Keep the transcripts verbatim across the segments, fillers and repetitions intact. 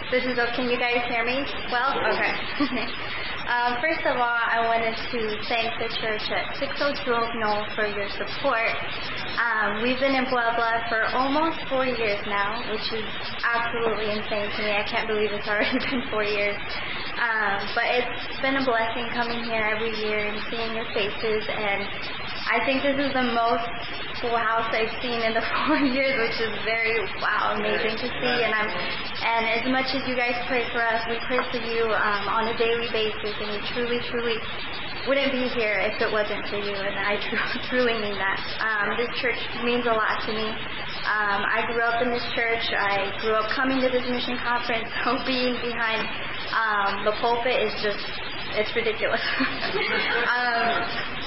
This is, oh, can you guys hear me well? Okay. um, first of all, I wanted to thank the church at six oh two Oak Knoll for your support. Um, we've been in Puebla for almost four years now, which is absolutely insane to me. I can't believe it's already been four years. Um, but it's been a blessing coming here every year and seeing your faces, and I think this is the most full house I've seen in the four years, which is very, wow, amazing to see. And I'm, and as much as you guys pray for us, we pray for you um, on a daily basis, and we truly, truly wouldn't be here if it wasn't for you, and I tr- truly mean that. Um, this church means a lot to me. Um, I grew up in this church. I grew up coming to this mission conference, so being behind um, the pulpit is just, it's ridiculous. um,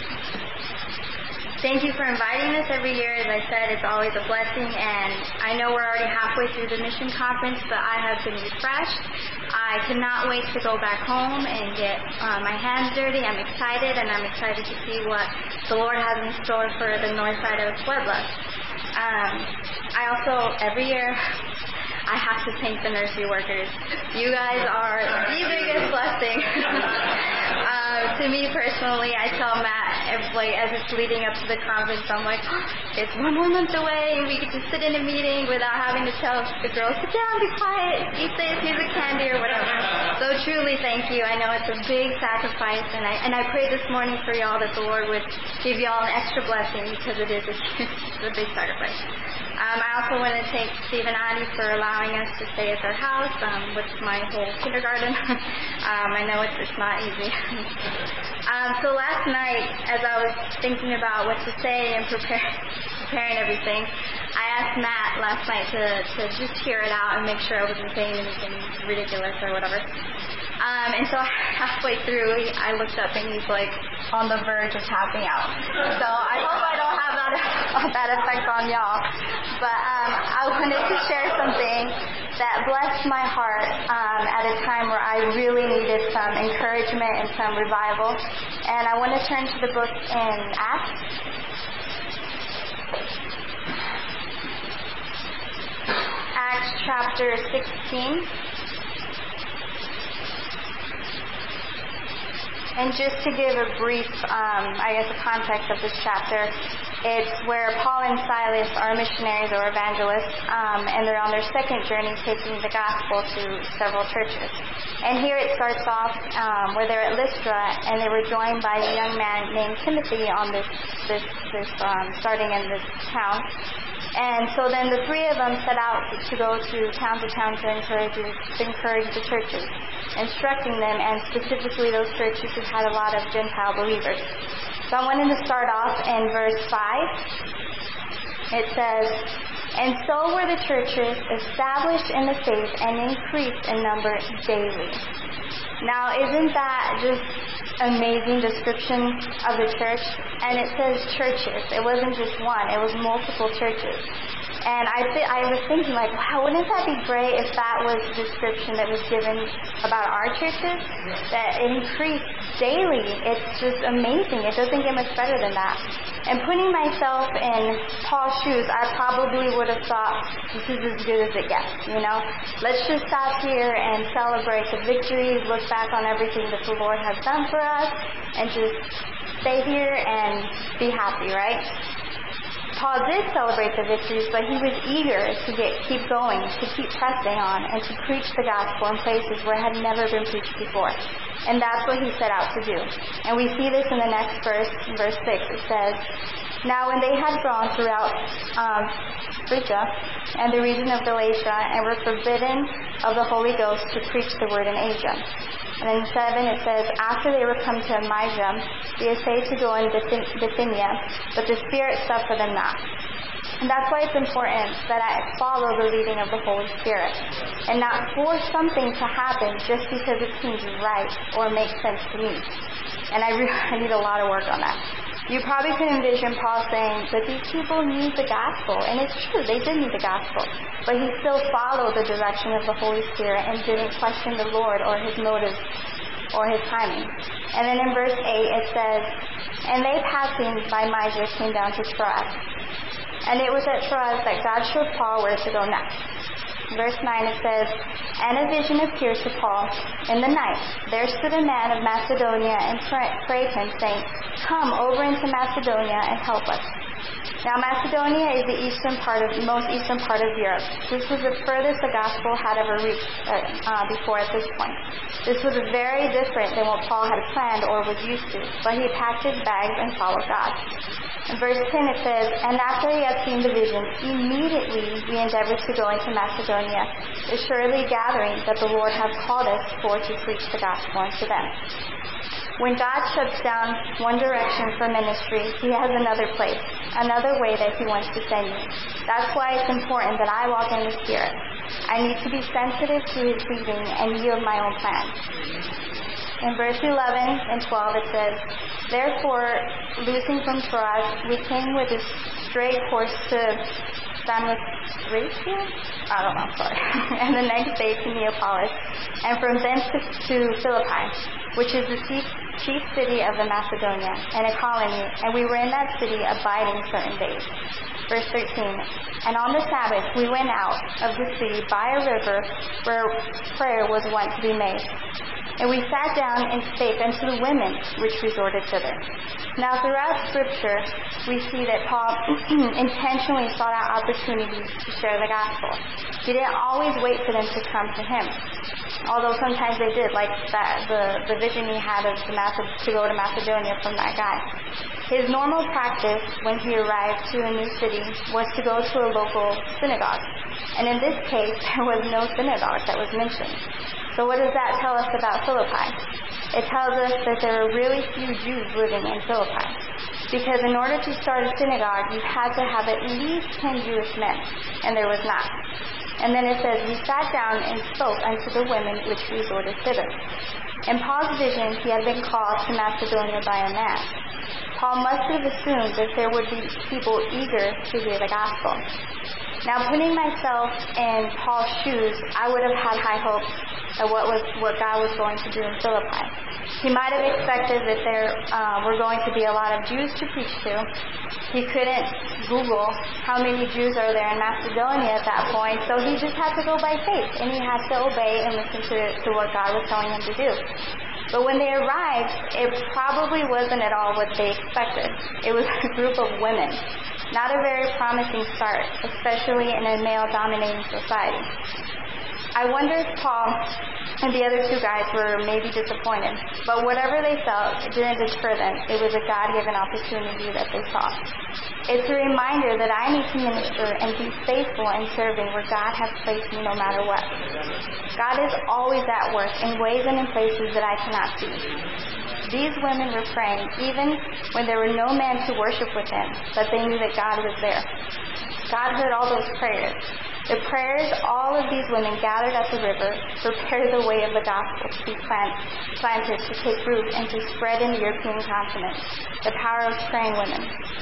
Thank you for inviting us every year. As I said, it's always a blessing, and I know we're already halfway through the mission conference, but I have been refreshed. I cannot wait to go back home and get uh, my hands dirty. I'm excited, and I'm excited to see what the Lord has in store for the north side of Puebla. Um, I also, every year, I have to thank the nursery workers. You guys are the biggest blessing. um, to me personally, I tell Matt, if, like, as it's leading up to the conference, I'm like, oh, it's one more month away, and we get to sit in a meeting without having to tell the girls, sit down, be quiet, eat this, here's a candy, or whatever. So truly, thank you. I know it's a big sacrifice, and I and I prayed this morning for y'all that the Lord would give y'all an extra blessing, because it is a, it's a big sacrifice. Um, I also want to thank Steve and Addie for allowing us to stay at their house um, with my whole kindergarten. um, I know it's, it's not easy. um, so last night, as I was thinking about what to say and prepare, preparing everything, I asked Matt last night to, to just hear it out and make sure I wasn't saying anything ridiculous or whatever. Um, and so halfway through, I looked up and he's like on the verge of tapping out. So I hope I don't have that that effect on y'all. But um, I wanted to share something that blessed my heart um, at a time where I really needed some encouragement and some revival. And I want to turn to the book in Acts. Acts chapter sixteen. And just to give a brief, um, I guess, a context of this chapter, it's where Paul and Silas are missionaries or evangelists, um, and they're on their second journey taking the gospel to several churches. And here it starts off um, where they're at Lystra, and they were joined by a young man named Timothy on this, this, this um, starting in this town. And so then the three of them set out to go to town to town to encourage, to encourage the churches, instructing them, and specifically those churches who had a lot of Gentile believers. So I wanted to start off in verse five. It says, "And so were the churches established in the faith and increased in number daily." Now, isn't that just amazing description of the church? And it says churches. It wasn't just one. It was multiple churches. And I th- I was thinking, like, wow, wouldn't that be great if that was the description that was given about our churches? That it increased daily. It's just amazing. It doesn't get much better than that. And putting myself in Paul's shoes, I probably would have thought, this is as good as it gets, you know? Let's just stop here and celebrate the victories, look back on everything that the Lord has done for us, and just stay here and be happy, right? Paul did celebrate the victories, but he was eager to get keep going, to keep pressing on, and to preach the gospel in places where it had never been preached before. And that's what he set out to do. And we see this in the next verse, verse six. It says, "Now when they had gone throughout um, Phrygia and the region of Galatia, and were forbidden of the Holy Ghost to preach the word in Asia." And in seven it says, "After they were come to Mysia, they essayed to go in Bithynia, but the Spirit suffered them not." And that's why it's important that I follow the leading of the Holy Spirit and not force something to happen just because it seems right or makes sense to me. And I, re- I need a lot of work on that. You probably could envision Paul saying, but these people need the gospel. And it's true, they did need the gospel. But he still followed the direction of the Holy Spirit and didn't question the Lord or his motives or his timing. And then in verse eight it says, "And they passing by Mysia came down to Troas. And it was at Troas that God showed Paul where to go next. Verse nine, it says, "And a vision appeared to Paul in the night. There stood a man of Macedonia and prayed him, saying, 'Come over into Macedonia and help us.'" Now, Macedonia is the eastern part of, most eastern part of Europe. This was the furthest the gospel had ever reached uh, uh, before at this point. This was very different than what Paul had planned or was used to, but he packed his bags and followed God. In verse ten it says, "And after he had seen the vision, immediately we endeavored to go into Macedonia, assuredly gathering that the Lord hath called us for to preach the gospel unto them." When God shuts down one direction for ministry, He has another place, another way that He wants to send you. That's why it's important that I walk in the Spirit. I need to be sensitive to His leading and yield my own plans. In verse eleven and twelve it says, "Therefore, loosing from Troas, we came with a straight course to Samothracia? I don't know, sorry. And the next day to Neapolis, and from thence to, to Philippi, which is the chief, chief city of the Macedonia, and a colony, and we were in that city abiding certain days." Verse thirteen, "And on the Sabbath we went out of the city by a river where prayer was wont to be made. And we sat down and spake unto the women which resorted thither." Now, throughout Scripture, we see that Paul intentionally sought out opportunities to share the gospel. He didn't always wait for them to come to him, although sometimes they did, like that the, the vision he had of the Maced- to go to Macedonia from that guy. His normal practice when he arrived to a new city was to go to a local synagogue. And in this case, there was no synagogue that was mentioned. So what does that tell us about Philippi? It tells us that there were really few Jews living in Philippi. Because in order to start a synagogue, you had to have at least ten Jewish men. And there was not. And then it says, "We sat down and spoke unto the women which resorted thither." In Paul's vision, he had been called to Macedonia by a man. Paul must have assumed that there would be people eager to hear the gospel. Now, putting myself in Paul's shoes, I would have had high hopes of what was what God was going to do in Philippi. He might have expected that there uh, were going to be a lot of Jews to preach to. He couldn't Google how many Jews are there in Macedonia at that point, so he just had to go by faith, and he had to obey and listen to, to what God was telling him to do. But when they arrived, it probably wasn't at all what they expected. It was a group of women. Not a very promising start, especially in a male-dominating society. I wonder if Paul and the other two guys were maybe disappointed, but whatever they felt, it didn't deter them. It was a God-given opportunity that they saw. It's a reminder that I need to minister and be faithful in serving where God has placed me no matter what. God is always at work in ways and in places that I cannot see. These women were praying even when there were no men to worship with them, but they knew that God was there. God heard all those prayers. The prayers all of these women gathered at the river prepared the way of the gospel to be plant, planted, to take root, and to spread in the European continent. The power of praying women.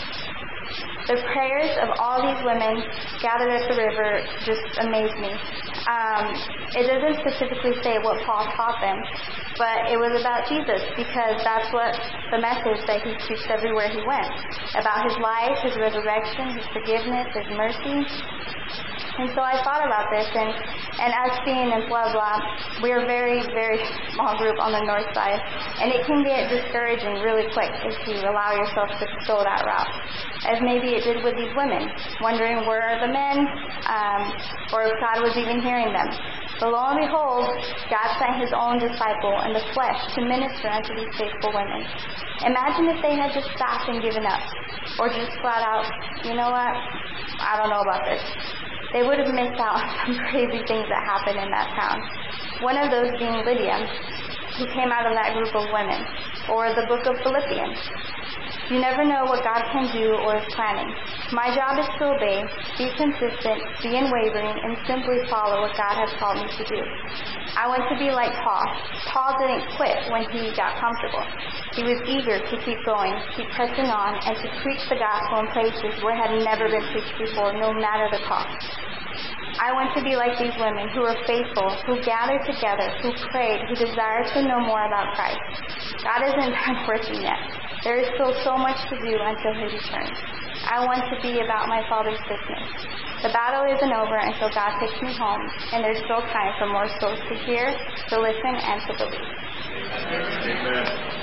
The prayers of all these women gathered at the river just amazed me. Um, it doesn't specifically say what Paul taught them, but it was about Jesus, because that's what the message that he preached everywhere he went. About his life, his resurrection, his forgiveness, his mercy. And so I thought about this, and, and us being in Puebla, we're a very, very small group on the north side, and it can get discouraging really quick if you allow yourself to go that route, as maybe it did with these women, wondering where are the men, um, or if God was even hearing them. But lo and behold, God sent His own disciple in the flesh to minister unto these faithful women. Imagine if they had just stopped and given up, or just flat out, you know what, I don't know about this. They would have missed out on some crazy things that happened in that town. One of those being Lydia, who came out of that group of women, or the book of Philippians. You never know what God can do or is planning. My job is to obey, be consistent, be unwavering, and simply follow what God has called me to do. I want to be like Paul. Paul didn't quit when he got comfortable. He was eager to keep going, keep pressing on, and to preach the gospel in places where it had never been preached before, no matter the cost. I want to be like these women who are faithful, who gathered together, who prayed, who desire to know more about Christ. God isn't done working yet. There is still so much to do until He returns. I want to be about my Father's business. The battle isn't over until God takes me home, and there's still time for more souls to hear, to listen, and to believe. Amen.